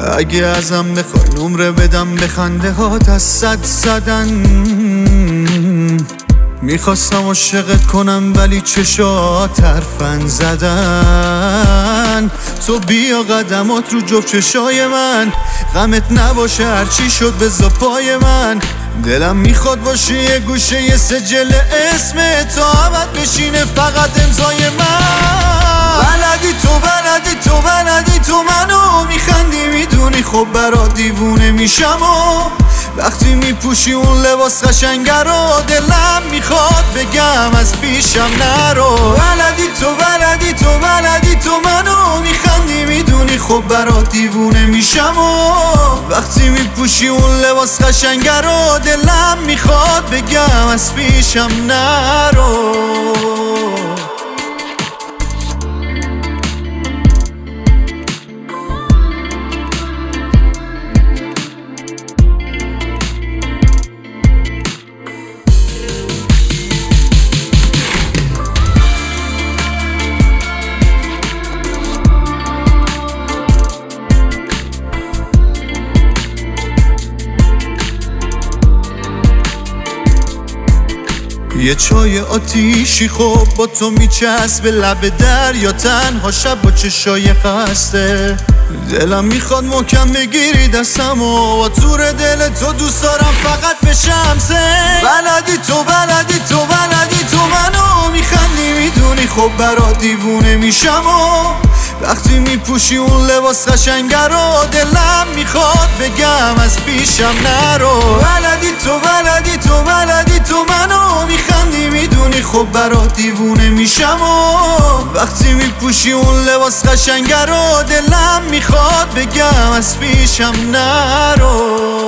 اگه ازم بخوای نمره بدم به خنده هات از 100 زدن. میخواستم عاشقت کنم ولی چشات حرفن زدن. تو بیا قدمات رو جفت چشای من، غمت نباشه هرچی شد بذار پای من. دلم میخواد باشه یه گوشه یه سجل اسم تو ابد بشینه فقط امضای من. بلدی تو منو میخندی میدونی خب برات دیوونه میشم و وقتی میپوشی اون لباس قشنگه رو دلم میخواد بگم از پیشم نرو. بلدی تو منو میخندی میدونی خب برات دیوونه میشم و وقتی میپوشی اون لباس قشنگه رو دلم میخواد بگم از پیشم نرو. یه چای آتیشی خب با تو میچسبه لب دریا تنها شب با چشای خسته. دلم میخواد محکم بگیری دستم و تور دل تو دوست دارم فقط بشم سه. بلدی تو منو میخندی میدونی خب برات دیوونه میشم و وقتی میپوشی اون لباس قشنگه رو دلم میخواد بگم از پیشم نرو. بلدی تو منو میخندی میدونی خب برات دیوونه میشم و وقتی میپوشی اون لباس قشنگه رو دلم میخواد بگم از پیشم نرو.